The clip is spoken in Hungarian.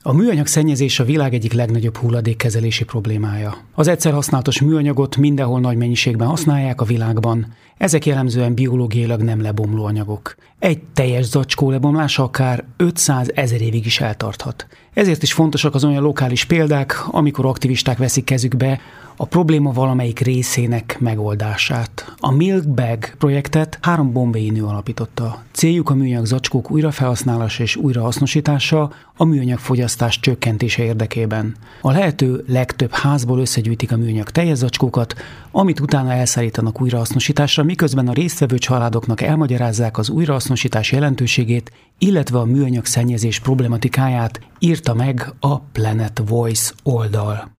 A műanyag szennyezés a világ egyik legnagyobb hulladékkezelési problémája. Az egyszer használatos műanyagot mindenhol nagy mennyiségben használják a világban. Ezek jellemzően biológiailag nem lebomló anyagok. Egy teljes zacskó lebomlása akár 500 000 évig is eltarthat. Ezért is fontosak az olyan lokális példák, amikor aktivisták veszik kezükbe a probléma valamelyik részének megoldását. A Milk Bag projektet 3 bombay nő alapította. Céljuk a műanyag zacskók újrafelhasználása és újrahasznosítása a műanyag fogyasztás csökkentése érdekében. A lehető legtöbb házból összegyűjtik a műanyag teljes zacskókat, amit utána elszállítanak újrahasznosításra, miközben a résztvevő családoknak elmagyarázzák az újrahasznosítás jelentőségét, illetve a műanyag szennyezés problematikáját, írta meg a Planet Voice oldal.